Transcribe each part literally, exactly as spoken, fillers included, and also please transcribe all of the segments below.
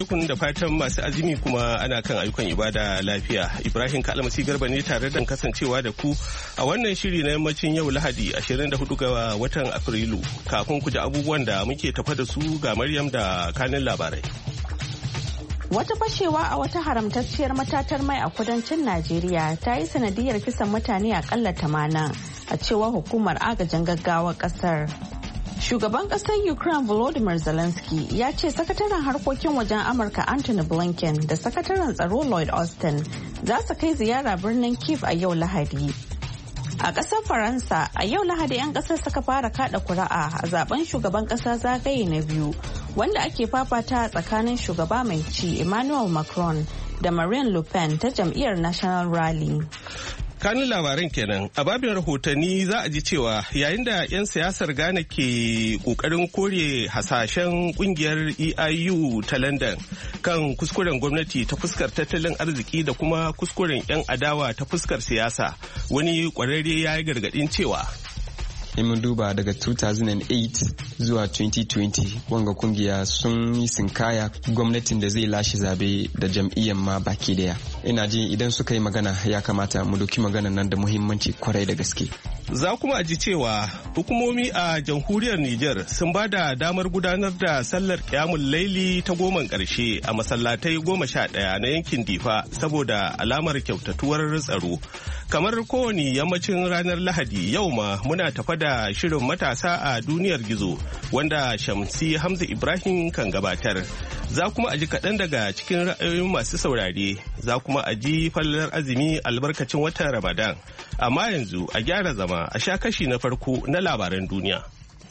Kun da fatan masu azumi kuma ana kan ayyukan ibada lafiya. Ibrahim Kalmasi Garba ne tare da kasancewa da ku a wannan shiri na yammacin yau Lahadi ashirin da hudu ga watan Afrilu. Kafin ku ji abubuwan da muke tafa da su ga Maryam da kanin labarai. Wata fashewa a wata haramtacciyar matatar mai a kudancin Najeriya ta yi sanadiyar kisan mutane akalla tamanin a cewar hukumar agajin gaggawar kasar. Shugaban kasar Ukraine Volodymyr Zelensky ya ce sakataren harkokin wajen Amurka Anthony Blinken da sakataren tsaro Lloyd Austin za su kai ziyara birnin Kyiv a yau Lahadi. A ƙasar Faransa a yau Lahadi 'yan ƙasar suka fara kada kuri'a a zaben shugaban ƙasa zagaye na biyu wanda ake fafata tsakanin shugaba mai ci Emmanuel Macron da Marine Le Pen ta jam'iyyar National Rally. Kanin labaran kenan a babin rahotanni za a ji cewa yayin da 'yan siyasar Ghana ke kokarin kore hasashen kungiyar E I U ta London kan kuskuren gwamnati ta fuskar tattalin arziki da kuma kuskuren 'yan adawa ta fuskar siyasa, wani kwararre ya yi gargadin cewa in mun duba daga two thousand eight zuwa twenty twenty wanga kungiya sun yi sinkaya gwamnatin da zai lashe zabe da jam'iyyar ma baki daya. Ina ji idan suka yi magana ya kamata mu doki magana nan da muhimmanci kwarai da gaske. Za kuma a ji cewa hukumomi a jamhuriyar Nijar sun ba da damar gudanar da sallar kiyamul laili ta goman karshe a masallatai goma sha ɗaya na yankin Difa saboda alamar kyautatuwar tsaro. Kamar kowane yammacin ranar Lahadi yau ma muna tafa da shirin matasa a duniyar gizo wanda Shamsi Hamza Ibrahim kan gabatar. Za kuma a ji kaɗan daga cikin ra'ayoyin masu saurare, za kuma a ji fallar azumi albarkacin watan Ramadan. Amma yanzu a gyara zama a sha kashi na farko na labaran duniya.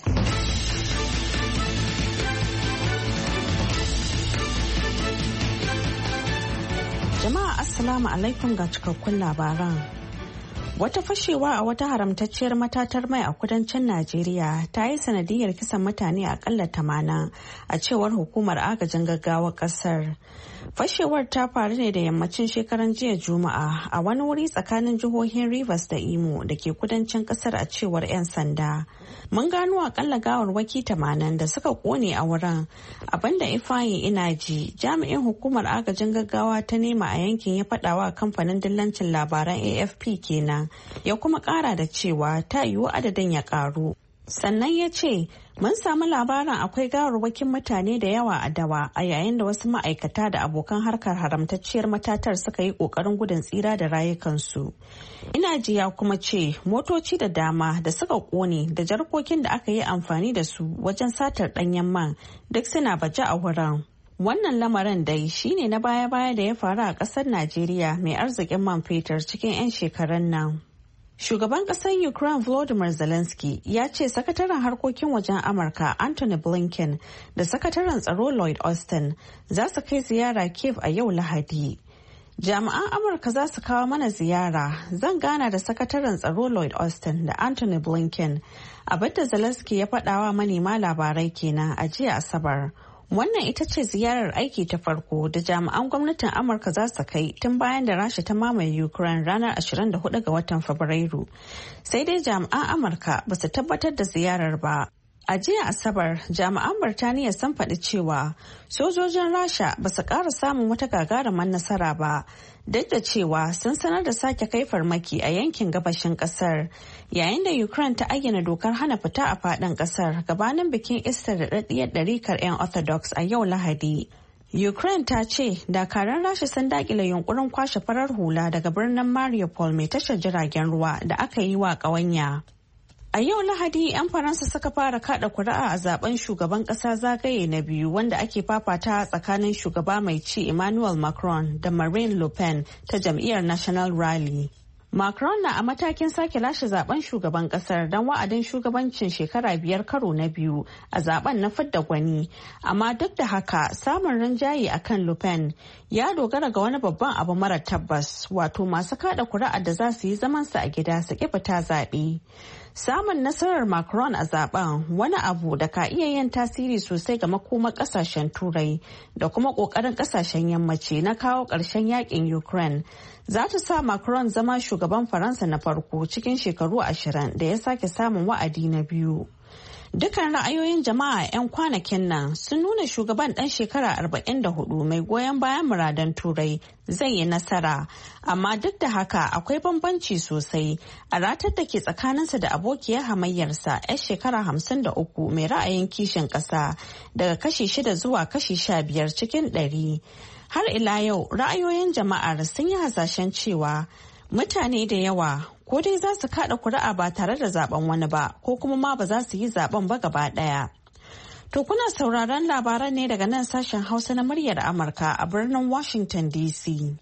Jama'a Assalamu alaikum ga cikakkun labaran. Wata fashewa a wata haramtacciyar matatar mai a kudancin Najeriya ta yi sanadiyar kisan mutane akalla tamanin a cewar hukumar agajin gaggawar kasar. Fashewar ta faru ne da yammacin shekaran jiya Juma'a a wani wuri tsakanin jihohin Rivers da Imo da ke kudancin kasar a cewar 'yan sanda. Mun gano akalla gawarwaki tamanin da suka kone a wurin, abinda Ifeanyi Inaji jami'in hukumar agajin gaggawa ta nema a yankin ya faɗawa kamfanin dillancin labaran A F P kenan, ya kuma ƙara da cewa ta yiwu adadin ya ƙaru. Sannan ya ce, mun samu labarin akwai gawarwakin mutane da yawa a dawa a yayin da wasu ma'aikata da abokan harkar haramtacciyar matatar suka yi ƙoƙarin gudun tsira da rayukansu. Ina ji ya kuma ce motoci da dama da suka ƙone da jarkokin da aka yi amfani da su wajen satar ɗanyen man duk suna baje a wurin. Wannan lamarin dai shine na baya-baya da ya faru a ƙasar Najeriya mai arzikin man fetur cikin 'yan shekarun nan. Shugaban ƙasar Ukraine Volodymyr Zelensky ya ce sakataren harkokin wajen Amurka Anthony Blinken da sakataren tsaro Lloyd Austin za su kai ziyara Kyiv a yau Lahadi. Jami'an Amurka za su kawo mana ziyara. Zan gana da sakataren tsaro Lloyd Austin da Anthony Blinken. Abinda Zelensky ya faɗawa manema labarai kenan a jiya Asabar. Wannan ita ce ziyarar aiki ta farko da jami'an gwamnatin Amurka za su kai tun bayan da Rasha ta mamaye Ukraine ranar ashirin da hudu ga watan Fabrairu. Sai dai jami'an Amurka ba su tabbatar da ziyarar ba. A jiya Asabar, jami'an Birtaniya sun faɗi cewa sojojin Rasha ba su ƙara samun wata gagarumar nasara ba, duk da cewa sun sanar da sake kai farmaki a yankin gabashin ƙasar, yayin da Ukraine ta ayyana dokar hana fita a faɗin ƙasar gabanin bikin Easter da ɗaɗɗiyar ɗarikar 'yan Orthodox a yau Lahadi. Ukraine ta ce dakaran Rasha sun daƙile yunkurin kwashe farar hula daga birnin Mariupol mai tashar jiragen ruwa da aka yi wa ƙawanya. A yau Lahadi 'yan Faransa suka fara kada kuri'a a zaben shugaban kasa zagaye na biyu wanda ake fafata tsakanin shugaba mai ci Emmanuel Macron da Marine Le Pen ta jam'iyyar National Rally. Macron na a matakin sake lashe zaben shugaban kasar don wa'adin shugabancin shekara biyar karo na biyu a zaben na fidda gwani. Amma duk da haka samun rinjaye akan Le Pen ya dogara ga wani babban abu mara tabbas, wato masu kada kuri'a da za su yi zamansu a gida su ƙi fita zaɓe. Samun nasarar Macron a zaben wani abu da ka iya yin tasiri sosai ga makomar kasashen Turai da kuma kokarin kasashen yammaci na kawo ƙarshen yakin Ukraine za ta sa Macron zama shugaban Faransa na farko cikin shekaru ashirin da ya sake samun wa'adi na biyu. Dukan ra'ayoyin jama'a 'yan kwanakin nan sun nuna shugaban ɗan shekara arba'in da hudu mai goyon bayan muradan turai zai yi nasara. Amma duk da haka akwai bambanci sosai a ratar da ke tsakaninsa da abokiyar hamayyarsa 'yar shekara hamsin da uku mai ra'ayin kishin ƙasa daga kashi shida zuwa kashi sha biyar cikin ɗari. Har ila yau ra'ayoyin jama'ar sun yi hasashen cewa mutane da yawa ko dai za su kada kuri'a ba tare da zaben wani ba ko kuma ma ba za su yi zaben ba gaba daya. To kuna sauraron labaran ne daga nan sashen Hausa na muryar Amurka a birnin Washington D C.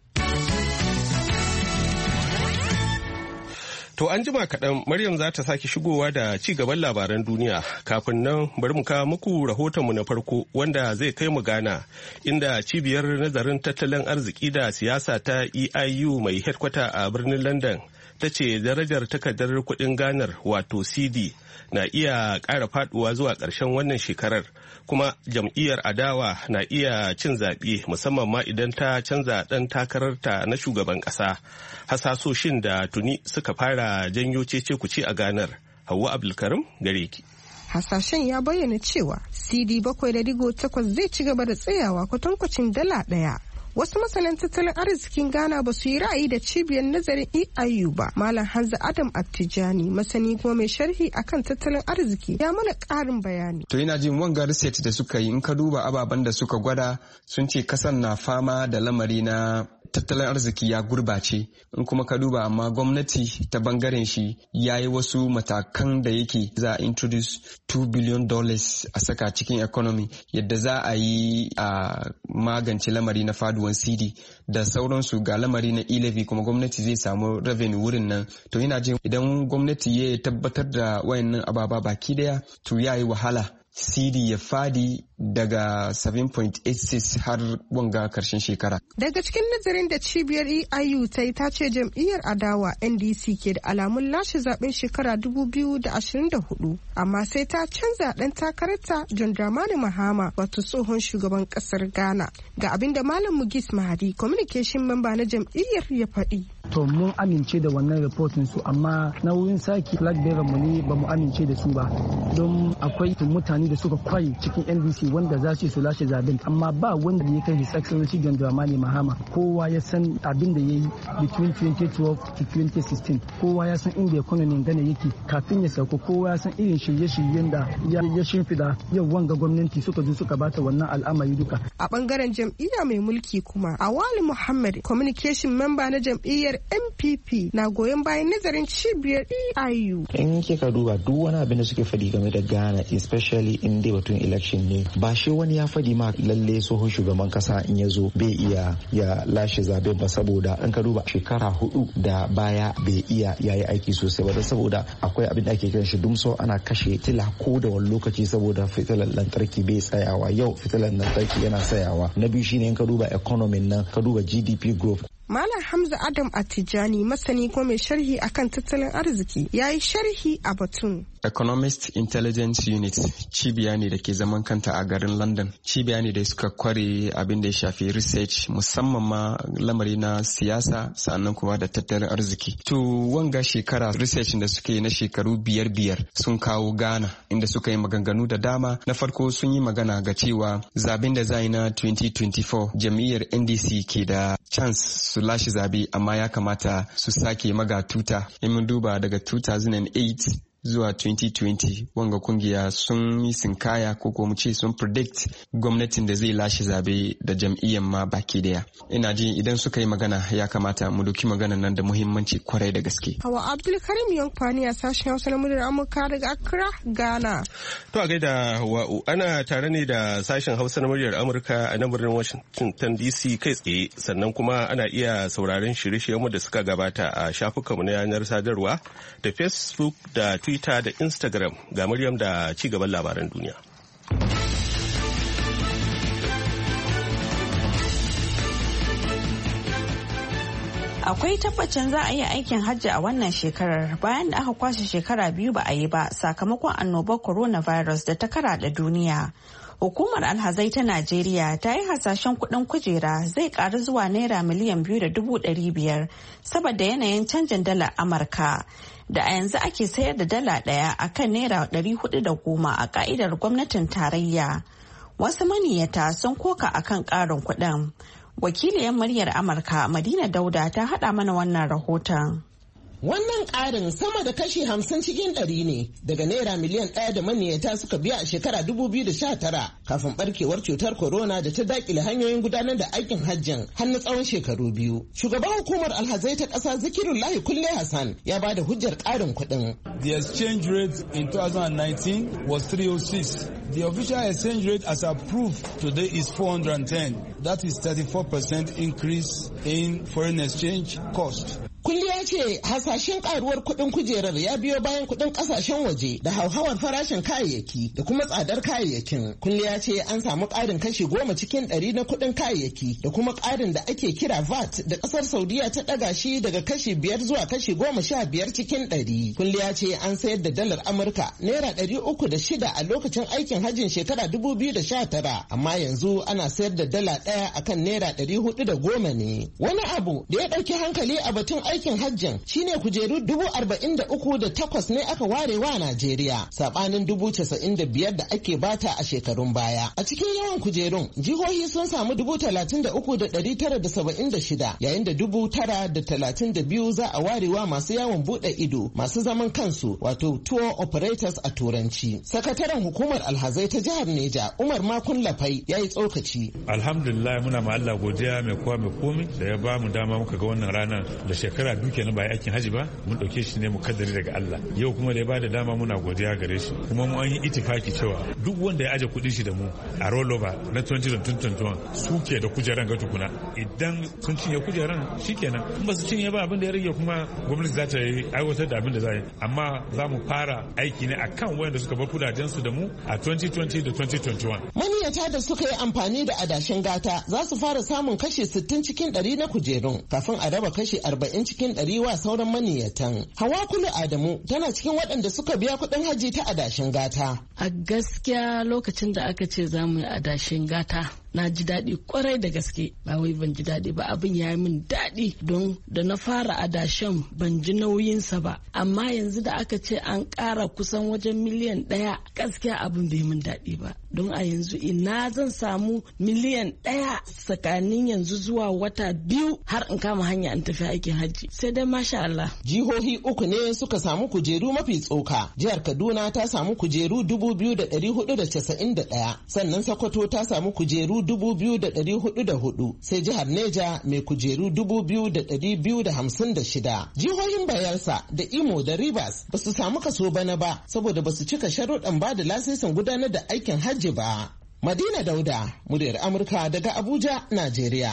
To an jima kaɗan Maryam za ta sake shigowa da ci gaban labaran duniya. Kafin nan bari mu kawo muku rahotonmu na farko wanda zai kai mu Ghana inda cibiyar nazarin tattalin arziki da siyasa ta E I U mai headquarter a birnin London ta ce darajar takardar kuɗin Ghanar wato C D na iya ƙara faduwa zuwa ƙarshen wannan shekarar kuma jam'iyyar adawa na iya cin zaɓe musamman ma idan ta canza ɗan takararta na shugaban ƙasa. Hasasoshin da tuni suka fara janyo cece kuce a Ghanar. Hauwa Abdulkarim gare ki. Hasashen ya bayyana cewa C D bakwai da digo takwas zai ci gaba da tsayawa kwatankwacin dala ɗaya. Wasu masanan tattalin arzikin Ghana ba su yi ra'ayi da cibiyar nazarin E I U ba. Malam Hanza Adam Attijani, masani kuma mai sharhi akan tattalin arziki, ya mana ƙarin bayani. To ina jin wanga research da suka yi in ka duba ababen da suka gwada sun ce kasan na fama da lamari na tattalin arziki ya gurbace in kuma ka duba amma gwamnati ta bangaren shi ya yi wasu matakan da yake za a introduce two billion dollars a saka cikin economy yadda za a yi a magance lamari na faduwan C D da sauransu ga lamari na e-levy kuma gwamnati zai samu revenue wurin nan. To ina jin idan gwamnati ya tabbatar da wayannan ababa baki daya to ya yi wahala C D ya fadi daga seven point eight six har wanga karshen shekara. Daga cikin nazarin da cibiyar E I U ta yi ta ce jam'iyyar adawa N D C ke da alamun lashe zaben shekara dubu biyu da ashirin da hudu amma sai ta canza ɗan takararta John Dramani Mahama wato tsohon shugaban ƙasar Ghana. Ga abin da Malam Mugis Mahadi communication member na jam'iyyar ya faɗi. To mun amince da wannan reportin su amma na wurin sake flag bearer mu ne ba mu amince da su ba don akwai mutane da suka kwaye cikin N D C wanda za su su lashe zaben amma ba wanda ya kai His Excellency John Dramani Mahama. Kowa ya san abin da ya yi between twenty twelve to twenty sixteen, kowa ya san inda economy Ghana yake kafin ya sauko, kowa ya san irin shirye-shiryen da ya shimfida yau wanga gwamnati suka zo suka bata wannan al'amari duka. A bangaren jam'iyya mai mulki kuma Awali Muhammad communication member na jam'iyyar N P P na goyon bayan nazarin cibiyar E I U. In kika duba duk wani abin da suke faɗi game da Ghana especially in dai batun election ne ba shi wani ya faɗi ma lalle tsohon shugaban kasa in ya zo bai iya ya lashe zabe ba saboda in ka duba shekara hudu da baya bai iya yayi aiki sosai ba saboda akwai abin da ake kiran shi dumso ana kashe tila ko da wani lokaci saboda fitilar lantarki bai tsayawa yau fitilar lantarki yana tsayawa. Na biyu shine in ka duba economy nan ka duba G D P growth. Malam Hamza Adam Attijani masani ko mai sharhi akan tattalin arziki ya yi sharhi a batun. Economist Intelligence Unit cibiya ne da ke zaman kanta a garin London. Cibiya ne da suka kware abin da ya shafi research musamman ma lamari na siyasa sannan kuma da tattalin arziki. To wanga shekara research da suka yi na shekaru biyar biyar sun kawo Ghana inda suka yi maganganu da dama. Na farko sun yi magana ga cewa zaben da za yi na twenty twenty-four jam'iyyar N D C ke da chance su lashe zabe amma ya kamata su sake magatuta. In mun duba daga two thousand eight zuwa twenty twenty wanga kungiya sun yi sinkaya ko ko mu ce sun predict gwamnatin da zai lashe zabe da jam'iyyar ma baki daya. Ina ji idan suka yi magana ya kamata mu doki magana nan da muhimmanci kwarai da gaske. Hawa Abdulkarim Yankwani a sashen Hausa na muryar Amurka daga Accra, Ghana. To a gaida Hawa'u ana tare ne da sashen Hausa na muryar Amurka a nan birnin Washington D C kai tsaye sannan kuma ana iya sauraron shirye-shiryenmu da suka gabata a shafukanmu na yanar sadarwa da Facebook da Twitter da Instagram. Ga Maryam da ci gaban labaran duniya. Akwai tabbacin za a yi aikin hajji a wannan shekarar bayan da aka kwashe shekara biyu ba a yi ba sakamakon annobar coronavirus da ta karaɗa duniya. Hukumar alhazai ta Najeriya ta yi hasashen kuɗin kujera zai ƙaru zuwa naira miliyan biyu da dubu ɗari biyar saboda yanayin canjin dalar Amurka. Da a yanzu ake sayar da dala ɗaya a kan naira ɗari hudu da goma a ƙa'idar gwamnatin tarayya. Wasu maniyata sun koka akan ƙarin kuɗin. Wakiliyar muryar Amurka Madina Dauda ta haɗa mana wannan rahoton. Wannan ƙarin sama da kashi hamsin cikin ɗari ne daga naira miliyan ɗaya da maniyata suka biya a shekara dubu biyu da sha tara kafin barkewar cutar corona da ta dakile hanyoyin gudanar da aikin hajjin har na tsawon shekaru biyu. Shugaban hukumar alhazai ta ƙasa Zikirullahi Kulle Hassan ya ba da hujjar ƙarin kuɗin. The exchange rate in twenty nineteen was three oh six. The official exchange rate as approved today is four hundred ten. That is thirty-four percent increase in foreign exchange cost. Kulliya ce hasashen karuwar kuɗin kujerar ya biyo bayan kuɗin ƙasashen waje da hauhawar farashin kayayyaki da kuma tsadar kayayyakin. Kulliya ce an samu ƙarin kashi goma cikin ɗari na kuɗin kayayyaki da kuma ƙarin da ake kira V A T da ƙasar Saudiya ta ɗaga shi daga kashi biyar zuwa kashi goma sha biyar cikin ɗari. Kulliya ce an sayar da dalar Amurka naira ɗari uku da shida a lokacin aikin hajjin shekara dubu biyu da sha tara amma yanzu ana sayar da dala ɗaya akan naira ɗari hudu da goma ne. Wani abu da ya ɗauki hankali a batun aikin hajjin shine kujeru dubu arba'in da uku da takwas ne aka ware wa Najeriya sabanin dubu casa'in da biyar da ake bata a shekarun baya. A cikin yawan kujerun jihohi sun samu dubu talatin da uku da ɗari tara da saba'in da shida yayin da dubu tara da talatin da biyu za a ware wa masu yawon buɗe ido masu zaman kansu wato tour operators a turanci. Sakataren hukumar alhazai ta jihar Neja Umar Makun Lafai ya yi tsokaci. Alhamdulillah muna ma Allah godiya mai kowa mai komi da ya ba mu dama muka ga wannan ranar da shekara biyu kenan ba aikin haji ba mun dauke shi ne mukaddari daga Allah yau kuma da ya bada dama muna godiya gare shi kuma mu an yi itifaki cewa duk wanda ya aje kudin shi da mu a rollover na twenty twenty-one suke da kujeran ga tukuna idan sun cinye kujeran shikenan in ba su cinye ba abin da ya rage kuma gwamnati za ta yi aiwatar da abin da za yi amma za mu fara aiki ne akan wanda suka bar kudaden su da mu a twenty twenty da twenty twenty-one. Maniyata da suka yi amfani da adashin gata za su fara samun kashi sittin cikin ɗari na kujerun kafin a raba kashi arba'in cikin ɗari wa sauran maniyatan. Hawa Kulu Adamu tana cikin waɗanda suka biya kuɗin haji ta adashin gata. A gaskiya lokacin da aka ce za mu yi adashin gata na ji daɗi kwarai da gaske ba wai ban ji daɗi ba abin ya yi min daɗi don da na fara adashen ban ji nauyinsa ba amma yanzu da aka ce an ƙara kusan wajen miliyan ɗaya gaskiya abin bai min daɗi ba don a yanzu ina zan samu miliyan ɗaya tsakanin yanzu zuwa wata biyu har in kama hanya in tafi aikin hajji sai dai masha Allah. Jihohi uku ne suka samu kujeru mafi tsoka. Jihar Kaduna ta samu kujeru dubu biyu da ɗari hudu da casa'in da ɗaya sannan Sokoto ta samu kujeru dubu biyu da ɗari hudu da hudu sai jihar Neja mai kujeru dubu biyu da ɗari biyu da hamsin da shida. Jihohin Bayelsa da Imo da Rivers ba su samu kaso bana ba saboda ba su cika sharuɗan ba da lasisin gudanar da aikin hajji ba. Madina Dauda, muryar Amurka daga Abuja, Najeriya.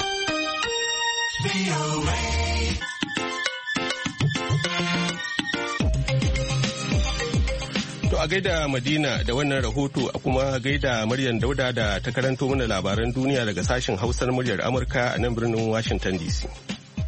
To a gaida Madina da wannan rahoto a kuma gaida Maryam Dauda da ta karanto mana labaran duniya daga sashen Hausar muryar Amurka a nan birnin Washington D C.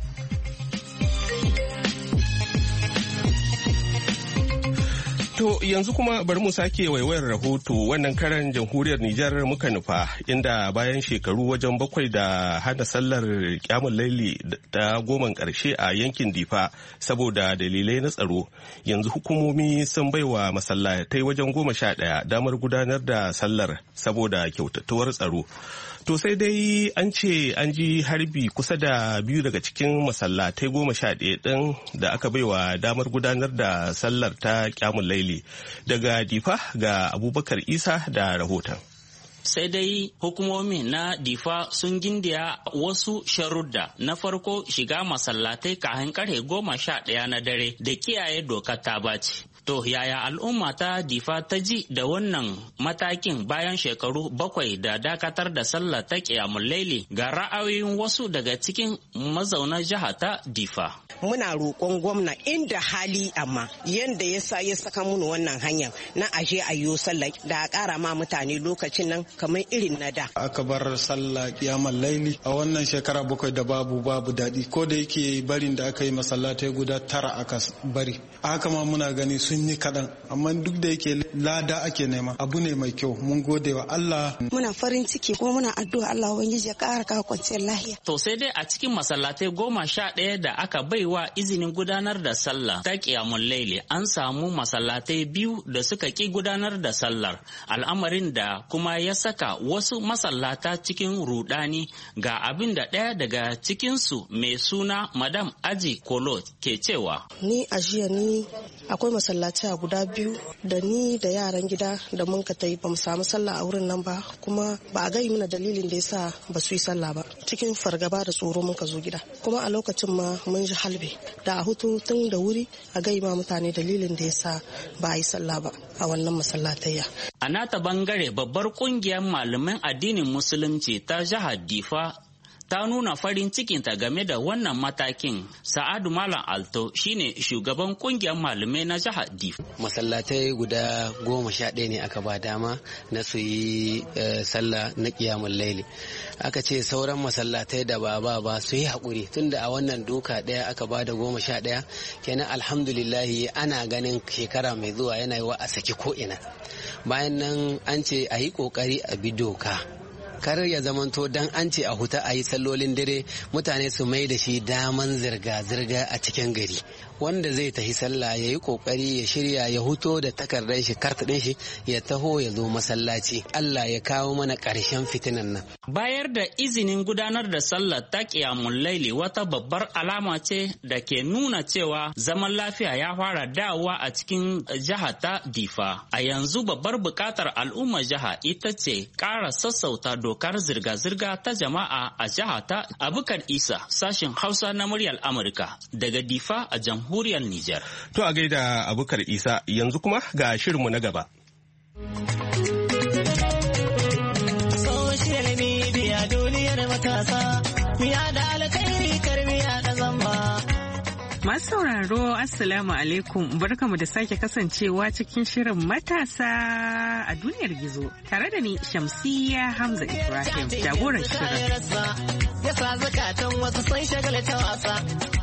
To yanzu kuma bari mu sake waiwayar rahoto wannan karan jamhuriyar Nijar muka nufa inda bayan shekaru wajen bakwai da hana sallar kyamun laili ta goman karshe a yankin Difa saboda dalilai na tsaro yanzu hukumomi sun baiwa masallatai wajen goma sha ɗaya damar gudanar da sallar saboda kyautatuwar tsaro. To sai dai an ce an ji harbi kusa da biyu daga cikin masallatai goma sha ɗaya ɗin da aka baiwa damar gudanar da sallar ta kyamun laili. Daga Difa ga Abubakar Isa da rahoton. Sai dai hukumomi na Difa sun gindiya wasu sharudda na farko shiga masallatai kafin karfe goma sha ɗaya na dare da kiyaye dokar ta baci. To yaya al'umma ta Difa ta ji da wannan matakin bayan shekaru bakwai da dakatar da sallah ta ƙiyamul laili ga ra'ayoyin wasu daga cikin mazaunan jiha ta Difa. Muna roƙon gwamna inda hali amma yanda ya sa ya saka mun wannan hanyar na aje a yi sallah da a ƙara ma mutane lokacin nan kamar irin na da. Aka bar sallah ƙiyamul laili a wannan shekara bakwai da babu babu daɗi ko da yake barin da aka yi masallatai guda tara aka bari. Haka ma muna gani sun sun yi kaɗan amma duk da yake lada ake nema abu ne mai kyau mun gode wa Allah. Muna farin ciki kuma muna addu'a Allah ubangiji ya ƙara kawo kwanciyar lahiya. To sai dai a cikin masallatai goma sha ɗaya da aka baiwa izinin gudanar da sallah ta qiyamul laili an samu masallatai biyu da suka ki gudanar da sallar, al'amarin da kuma ya saka wasu masallata cikin rudani ga abin da ɗaya daga cikinsu mai suna Madam Aji Kolo ke cewa. Ni a jiya ni akwai masallaci a guda biyu da ni da yaran gida da mun ka tayi ba mu samu sallah a wurin nan ba kuma ba a gai mana dalilin da yasa ba su yi sallah ba. Cikin fargaba da tsoro mun ka zo gida kuma a lokacin ma mun ji halbe da a hutu tun da wuri a gai ma mutane dalilin da yasa ba a yi sallah ba a wannan masallatayya. A nata bangare babbar kungiyar malaman addinin musulunci ta jihar Difa ta nuna farin cikinta game da wannan matakin. Sa'adu Malam Alto shine shugaban kungiyar malamai na jihar Difa. Masallatai guda goma sha ɗaya ne aka ba dama na su yi sallah na qiyamul laili. Aka ce sauran masallatai da ba ba ba su yi haƙuri tunda a wannan doka ɗaya aka ba da goma sha ɗaya kenan alhamdulillahi ana ganin shekara mai zuwa yana yi wa a saki ko'ina. Bayan nan an ce a yi ƙoƙari a bi doka. Kar ya zamanto dan an ce a huta a yi sallolin dare mutane su mai da shi daman zirga-zirga a cikin gari. Wanda zai tafi sallah ya yi kokari ya shirya ya huto da takardar shi karta din shi ya taho ya zo masallaci. Allah ya kawo mana ƙarshen fitinan nan. Bayar da izinin gudanar da sallar ta qiyamul laili wata babbar alama ce da ke nuna cewa zaman lafiya ya fara dawowa a cikin jihar ta Difa. A yanzu babbar buƙatar al'ummar jiha ita ce ƙara sassauta dokar zirga-zirga ta jama'a a jihar ta. Abubakar Isa, sashin Hausa na muryar Amurka daga Difa a jamhuriyar Jamhuriyar Nijar. To a gaida Abubakar Isa yanzu kuma ga shirinmu na gaba. Social media duniyar matasa, miya da alkhairi karmiya da zamba. Masu sauraro Assalamu alaikum barkamu da sake kasancewa cikin shirin matasa a duniyar gizo tare da ni Shamsiyya Hamza Ibrahim jagoran shirin. Yasa zakatan wasu sun shagalta wasa.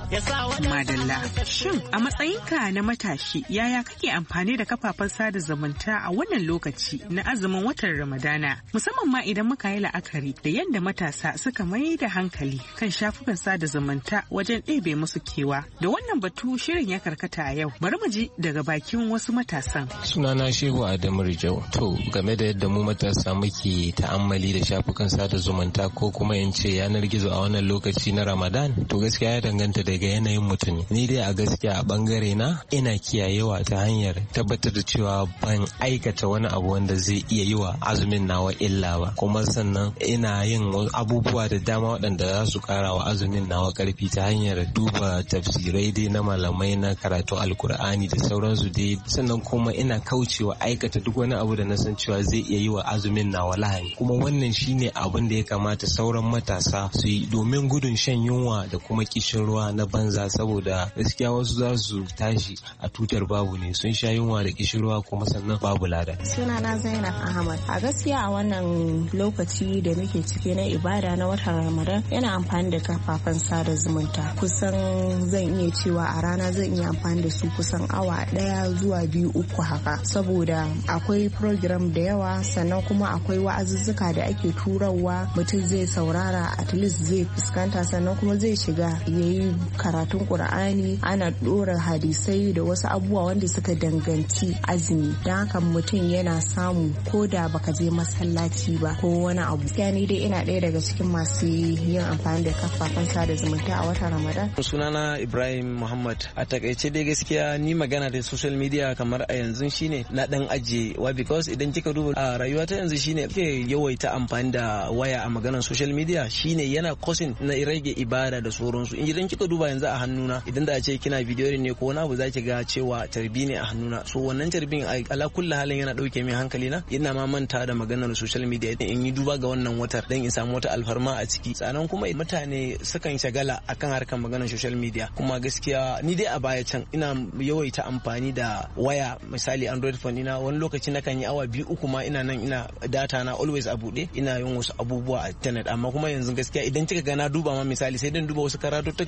Madalla, shin a matsayinka na matashi yaya kake amfani da kafafen sada zumunta a wannan lokaci na azumin watan Ramadana musamman ma idan muka yi la'akari da yadda matasa suka mai da hankali kan shafukan sada zumunta wajen ɗebe musu kewa. Da wannan batu shirin ya karkata a yau bari mu ji daga bakin wasu matasan. Sunana Shehu Adamu Rijau. To game da yadda mu matasa muke ta'ammali da shafukan sada zumunta ko kuma in ce yanar gizo a wannan lokaci na Ramadan to gaskiya ya danganta da ga yanayin mutum. Ni dai a gaskiya a bangare na ina kiyayewa ta hanyar tabbatar da cewa ban aikata wani abu wanda zai iya yi wa azumin nawa illa ba, kuma sannan ina yin abubuwa da dama waɗanda za su kara wa azumin nawa karfi ta hanyar duba tafsirai dai na malamai na karatu alkur'ani da sauransu dai, sannan kuma ina kaucewa aikata duk wani abu da na san cewa zai iya yi wa azumin nawa lahani. Kuma wannan shine abin da ya kamata sauran matasa su yi domin gudun shan yunwa da kuma kishin ruwa na banza, saboda gaskiya wasu za su tashi a tutar babu ne, sun sha yunwa da kishirwa kuma sannan babu lada. Sunana Zainab Ahmad. A gaskiya a wannan lokaci da muke ciki na ibada na watan Ramadan yana amfani da kafafen sada zumunta. Kusan zan iya cewa a rana zan iya amfani da su kusan awa daya zuwa biyu uku haka, saboda akwai program da yawa sannan kuma akwai wa'azuzzuka da ake turawa mutum zai saurara at least zai fuskanta sannan kuma zai shiga yayi karatun Qur'ani, ana dora hadisai da wasu abubuwa wanda suka danganci azumi, don haka mutum yana samu ko da baka je masallaci ba ko wani abu. Gaskiya ni dai ina ɗaya daga cikin masu yin amfani da kafafen sada zumunta a watan Ramadan. Sunana Ibrahim Muhammad. A takaice dai gaskiya ni magana da social media kamar a yanzu shine na dan ajiye wa, because idan kika duba a rayuwa ta yanzu shine ke yawaita amfani da waya a maganar social media shine yana causing na rage ibada da sauransu. Idan kika duba yanzu a hannuna idan da ce kina bidiyo ne ko wani abu zaki ga cewa tarbi ne a hannuna, so wannan tarbin ala kulli halin yana dauke min hankali na, ina ma manta da maganar social media in yi duba ga wannan watar dan in samu wata alfarma a ciki. Sannan kuma mutane sukan shagala akan harkar maganar social media, kuma gaskiya ni dai a baya can ina yawaita amfani da waya, misali android phone ina wani lokaci na kan yi awa biyu uku ma ina nan ina data na always a bude ina yin wasu abubuwa a internet. Amma kuma yanzu gaskiya idan kika ga na duba ma misali sai dan duba wasu karatuttuka da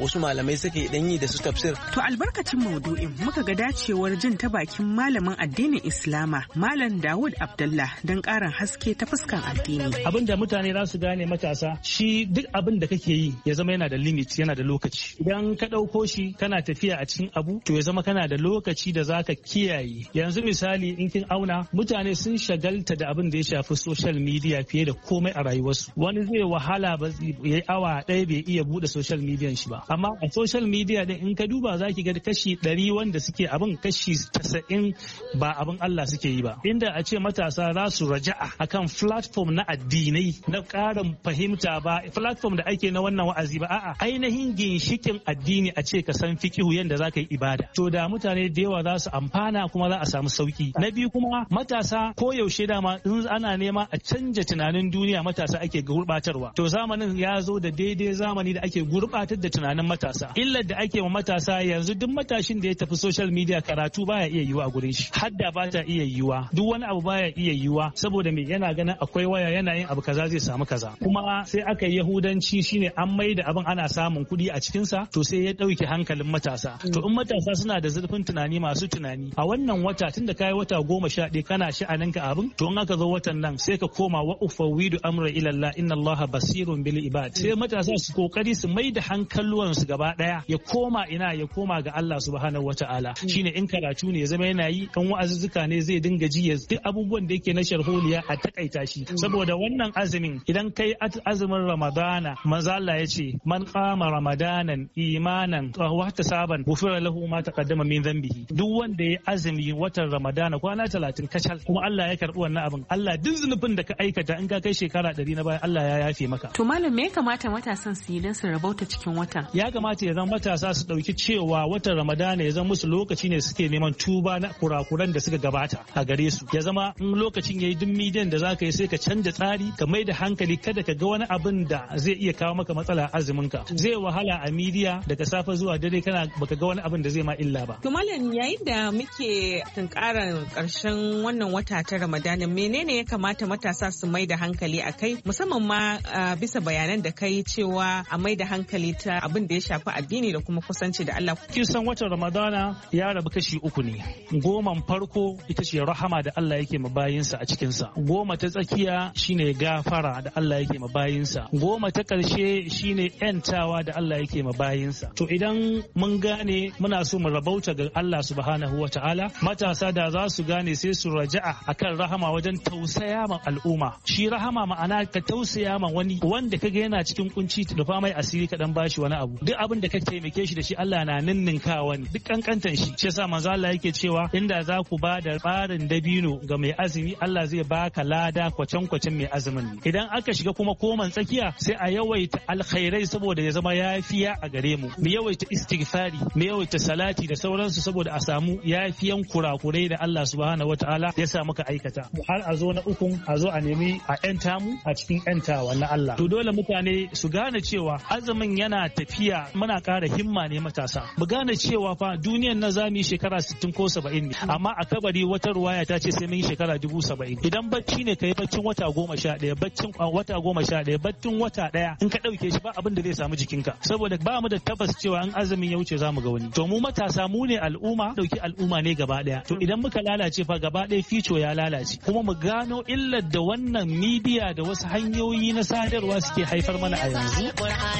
wasu malamai suke dan yi da su tafsir. To albarkacin maudu'in muka ga dacewar jin ta bakin malamin addinin Islama Malam Dawud Abdullah don karin haske ta fuskan addini. Abin da mutane za su gane matasa shi duk abin da kake yi ya zama yana da limit, yana da lokaci. Idan ka ɗauko shi kana tafiya a cikin abu to ya zama kana da lokaci da zaka kiyaye. Yanzu misali in kin auna mutane sun shagalta da abin da ya shafi social media fiye da komai a rayuwarsu. Wani zai wahala ba ya yi awa ɗaya bai iya buɗe social media shi ba. Amma a social media din in ka duba zaki ga kashi ɗari wanda suke abin kashi tasa'in ba abin Allah suke yi ba. Inda a ce matasa za su raja'a akan platform na addinai na ƙarin fahimta ba platform da ake na wannan wa'azi ba a'a ainihin ginshikin addini a ce ka san fiqihu yanda zaka yi ibada. To da mutane da yawa za su amfana kuma za a samu sauki. Na biyu kuma matasa ko yaushe dama in ana nema a canja tunanin duniya matasa ake gurbatarwa. To zamanin ya zo da daidai zamani da ake gurbatar da tunanin matasa. Illar da ake wa matasa yanzu duk matashin da ya tafi social media karatu baya iya yiwa a gurin shi. Hadda ba ta iya yiwa. Duk wani abu baya iya yiwa saboda me yana ganin akwai waya yana yin abu kaza zai samu kaza. Kuma sai aka yi yahudanci shine an mai da abin ana samun kuɗi a cikinsa to sai ya ɗauke hankalin matasa. To in matasa suna da zurfin tunani masu tunani a wannan wata tun da kayi wata goma sha ɗaya kana sha'aninka abin to in aka zo watan nan sai ka koma wa ufawwidu amra ila Allah inna Allah basirun bil ibad. Sai matasa su kokari su mai da hankaluwan su gaba daya ya koma ina ya koma ga Allah subhanahu wataala. Shine in karatu ne ya zama yana yi kan wa'azuzzuka ne zai dinga ji ya duk abubuwan da yake na sharholiya a takaita shi. Saboda wannan azumin idan kai azumin Ramadana manzo Allah ya ce man qama ramadanan imanan wa ihtisaban ghufira lahu ma taqaddama min dhanbihi. Duk wanda ya azumi watan Ramadana kwana talatin kacal kuma Allah ya karbi wannan abin Allah duk zunubin da ka aikata in ka kai shekara ɗari na baya Allah ya yafe maka. To malam me ya kamata matasan su yi don su rabauta cikin watan? Ya kamata ya zama matasa su dauki cewa watan Ramadana ya zama musu lokaci ne suke neman tuba na kurakuran da suka gabata a gare su. Ya zama in lokacin yayi duk midiyan da zaka yi sai ka canza tsari ka mai da hankali kada ka ga wani abin da zai iya kawo maka matsala azumin ka. Zai wahala a midiya daga safe zuwa dare kana baka ga wani abin da zai ma illa ba. To malam yayin da muke tunkarar karshen wannan wata ta Ramadana menene ya kamata matasa su mai da hankali a kai musamman ma bisa bayanan da kai cewa a mai da hankali ta abin da ya shafi addini da kuma kusanci da Allah. Kin san watan Ramadana ya rabu kashi uku ne. Goman farko ita ce rahama da Allah yake ma bayinsa a cikinsa. Goma ta tsakiya shine gafara da Allah yake ma bayinsa. Goma ta ƙarshe shine ‘yantawa da Allah yake ma bayinsa. To idan mun gane muna so mu rabauta ga Allah subhanahu wa ta'ala matasa da za su gane sai su raja'a akan rahama wajen tausaya ma al'umma. Shi rahama ma'ana ka tausaya ma wani wanda kaga yana cikin kunci da fa mai asiri ka dan bashi wani abu. Duk abin da ka taimake shi da shi Allah na ninninka wani duk kankantan shi. Shi yasa manzo Allah yake cewa inda za ku ba da barin dabino ga mai azumi Allah zai baka lada kwacen kwacen mai azumin. Idan aka shiga kuma koman tsakiya sai a yawaita alkhairai saboda ya zama yafiya a gare mu. Mu yawaita istighfari, mu yawaita salati da sauransu saboda a samu yafiyan kurakurai da Allah subhanahu wataala ya sa muka aikata. Har a zo na ukun a zo a nemi a yanta mu a cikin yantawa na Allah. To dole mutane su gane cewa azumin yana tafiya muna ƙara himma ne matasa. Mu gane cewa fa duniyar na zamu yi shekara sittin ko saba'in ne amma a kabari wata ruwaya ta ce sai mun yi shekara dubu saba'in. Idan bacci ne kai baccin wata goma sha ɗaya baccin wata goma sha ɗaya baccin wata ɗaya in ka ɗauke shi ba abin da zai samu jikinka saboda ba mu da tabbas cewa in azumin ya wuce zamu ga wani. To mu matasa mu ne al'umma dauki al'umma ne gaba ɗaya. To idan muka lalace fa gaba ɗaya fico ya lalace kuma mu gano illar da wannan midiya da wasu hanyoyi na sadarwa suke haifar mana a yanzu.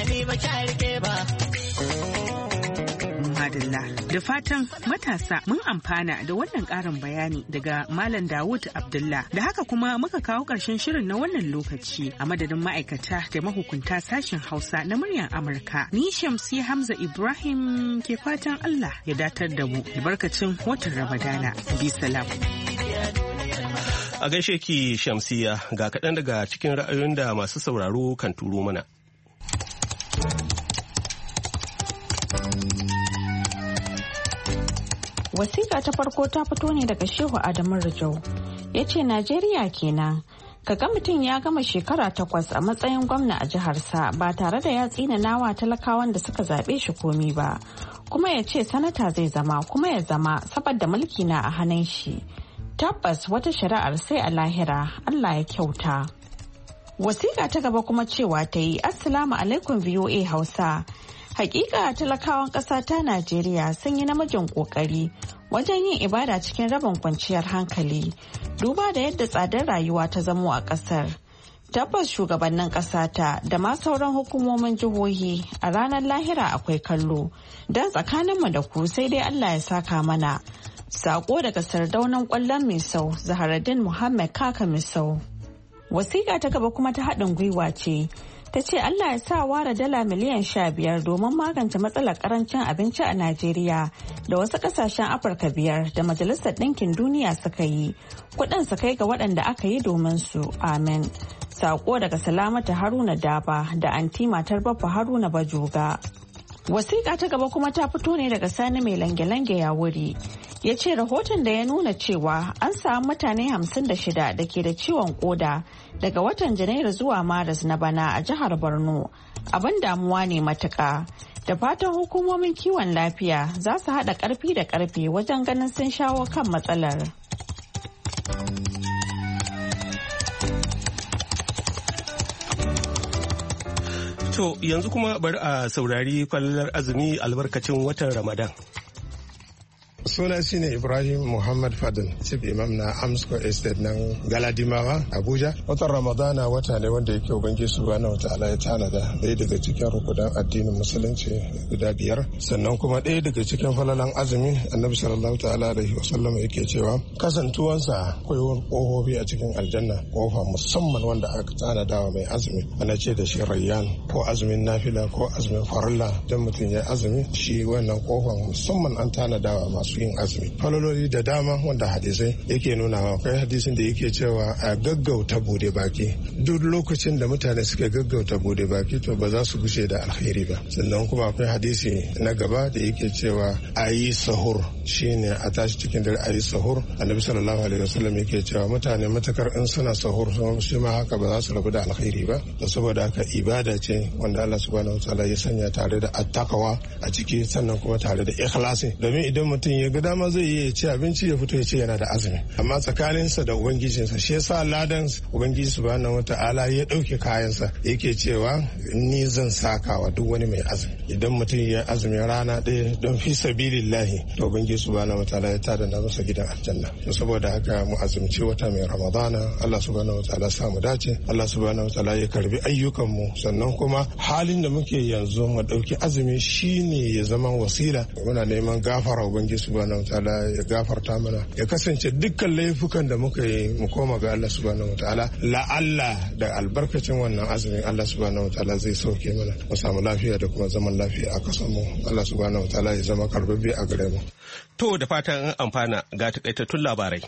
Madalla da fatan matasa mun amfana da wannan ƙarin bayani daga Malam Dawud Abdullah. Da haka kuma muka kawo ƙarshen shirin na wannan lokaci a madadin ma'aikata da mahukunta sashen Hausa na muryar Amurka. Ni Shamsi Hamza Ibrahim ke fatan Allah ya datar da mu da barkacin watan Ramadana. Bi salam. A gaishe ki Shamsiya ga kaɗan daga cikin ra'ayoyin da masu sauraro kan turo mana. Wasiƙa ta farko ta fito ne daga Shehu Adamu Rijau. Ya ce Najeriya kenan. Kaga mutum ya gama shekara takwas a matsayin gwamna a jiharsa ba tare da ya tsina nawa talakawan da suka zaɓe shi komi ba. Kuma ya ce sanata zai zama kuma ya zama saboda mulki na a hannun shi. Tabbas wata shari'ar sai a lahira Allah ya kyauta. Wasiƙa ta gaba kuma cewa ta yi Assalamu alaikum V O A Hausa. Hakika talakawan ƙasa ta Najeriya sun yi namijin ƙoƙari wajen yin ibada cikin rabin kwanciyar hankali, duba da yadda tsadar rayuwa ta zamo a ƙasar. Tabbas shugabannin ƙasata da ma sauran hukumomin jihohi a ranar lahira akwai kallo, don tsakaninmu da ku sai dai Allah ya saka mana. Sako daga sardaunan ƙwallon Misau, Zaharaddin Muhammad Kaka Misau. Wasiƙa ta gaba kuma ta haɗin gwiwa ce. Ta ce Allah ya sa ware dala miliyan sha biyar domin magance matsalar karancin abinci a Najeriya da wasu kasashen Afirka biyar da Majalisar Ɗinkin Duniya suka yi. Kuɗin su kai ga waɗanda aka yi domin su. Amen. Sako daga Salamata Haruna Daba da anti matar Baffa Haruna Bajoga. Wasiƙa ta gaba kuma ta fito ne daga Sani mai lange-lange ya wuri. Ya ce rahoton da ya nuna cewa an samu mutane hamsin da shida da ke da ciwon koda daga watan Janairu zuwa Maris na bana a jihar Borno abin damuwa ne matuƙa. Da fatan hukumomin kiwon lafiya za su haɗa ƙarfi da ƙarfe wajen ganin sun shawo kan matsalar. To yanzu kuma bari a saurari kwallon azumi albarkacin watan Ramadan. Suna shine Ibrahim Muhammad Fadil, Chief Imam na Amsco Estate nan Galadimawa, Abuja. Watan Ramadana wata ne wanda yake Ubangiji Subhanahu wa ta'ala ya tanada ɗaya daga cikin rukunan addinin Musulunci guda biyar. Sannan kuma ɗaya daga cikin falalan azumi, Annabi sallallahu ta'ala alaihi wasallam yake cewa kasantuwansa akwai ƙofofi a cikin aljanna, ƙofa musamman wanda aka tanada wa mai azumi. Ana ce da shi Rayyan ko azumin nafila ko azumin farilla. Dan mutum ya azumi shi wannan ƙofan musamman an tanada wa masu yin azumi. Falololi da dama wanda hadisai yake nunawa, akwai hadisin da yake cewa a gaggauta bude baki. Duk lokacin da mutane suka gaggauta bude baki to ba za su gushe da alkhairi ba. Sannan kuma akwai hadisi na gaba da yake cewa a yi sahur, shine a tashi cikin dare a yi sahur. Annabi sallallahu alaihi wasallam yake cewa mutane matakar in suna sahur shi ma haka ba za su rabu da alkhairi ba. Da saboda haka ibada ce wanda Allah subhanahu wataala ya sanya tare da attaqwa a ciki, sannan kuma tare da ikhlasi. Domin idan mutum ya ga dama zai iya ci abinci ya fito ya ce yana da azumi, amma tsakaninsa da ubangijinsa shi yasa ladan ubangiji subhanahu wata'ala ya dauke kayansa yake cewa ni zan saka wa duk wani mai azumi. Idan mutum ya azumi rana ɗaya don fi sabilillahi to ubangiji subhanahu wata'ala ya tada na masa gidan aljanna. Saboda haka mu azumci wata mai ramadana. Allah subhanahu wata'ala sa mu dace, Allah subhanahu wata'ala ya karbi ayyukan mu. Sannan kuma halin da muke yanzu mu dauki azumi shine ya zama wasila. Muna neman gafara ubangiji subhanahu wataala ya gafarta mana, ya kasance dukkan laifukan da muka yi mu koma ga Allah subhanahu wataala. La'alla da albarkacin wannan azumin Allah subhanahu wataala zai sauke mana mu samu lafiya da kuma zaman lafiya a kasan mu. Allah subhanahu wataala ya zama karbabbe a gare mu. To da fatan an amfana, ga takaitattun labarai.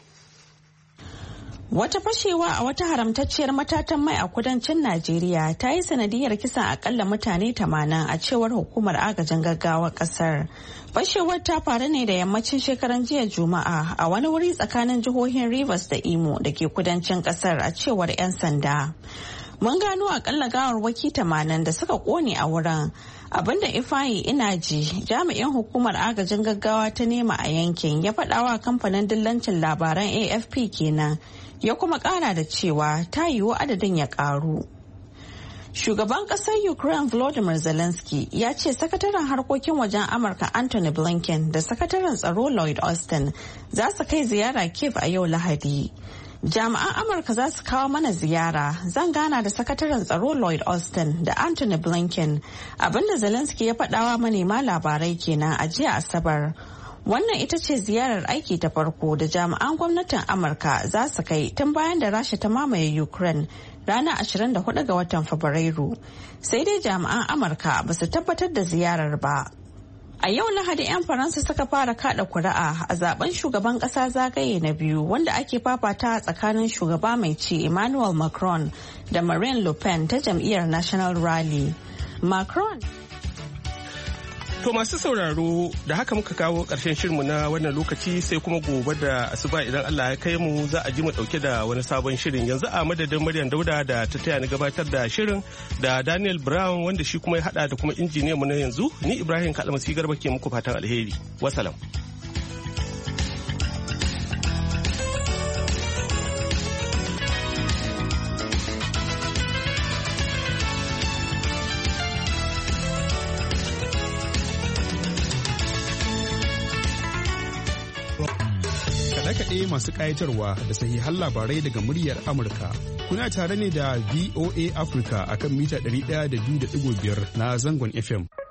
Wata fashewa a wata haramtacciyar matatan mai a kudancin Najeriya ta yi sanadiyar kisan akalla mutane tamanin a cewar hukumar agajin gaggawar kasar. Fashewar ta faru ne da yammacin shekaran jiya Juma'a a wani wuri tsakanin jihohin Rivers da Imo da ke kudancin kasar a cewar 'yan sanda. Mun gano akalla gawarwaki tamanin da suka kone a wurin. Abinda Ifayi Inaji, jami'in hukumar agajin gaggawa ta nema a yankin, ya faɗawa kamfanin dillancin labaran A F P kenan. Ya kuma kara da cewa ta yiwu adadin ya karu. Shugaban kasar Ukraine Volodymyr Zelensky ya ce sakataren harkokin wajen Amurka Anthony Blinken da sakataren tsaro Lloyd Austin za su kai ziyara Kiev a yau Lahadi. Jami'an Amurka za su kawo mana ziyara. Zan gana da sakataren tsaro Lloyd Austin da Anthony Blinken, abinda Zelensky ya faɗawa manema labarai kenan a jiya Asabar. Wannan ita ce ziyarar aiki ta farko da jami'an gwamnatin Amurka za su kai tun bayan da Rasha ta mamaye Ukraine ranar ashirin da hudu ga watan Fabrairu. Sai dai jami'an Amurka ba su tabbatar da ziyarar ba. A yau Lahadi 'yan Faransa suka fara kada kuri'a a zaben shugaban kasa zagaye na biyu wanda ake fafata tsakanin shugaba mai ci Emmanuel Macron da Marine Le Pen ta jam'iyyar National Rally. Macron To masu sauraro da haka muka kawo ƙarshen shirinmu na wannan lokaci, sai kuma gobe da asuba idan Allah ya kai mu za a ji mu ɗauke da wani sabon shirin. Yanzu a madadin Maryam Dauda da ta taya ni gabatar da shirin da Daniel Brown wanda shi kuma ya hada da kuma injiniyan mu na yanzu, ni Ibrahim Kalmasi Garba ke muku fatan alheri. Wasalam. kaɗe-kaɗe masu ƙayatarwa da sahihan labarai daga muryar Amurka. Kuna tare ne da V O A Africa akan mita ɗari ɗaya da biyu da ɗigo biyar na zangon F M.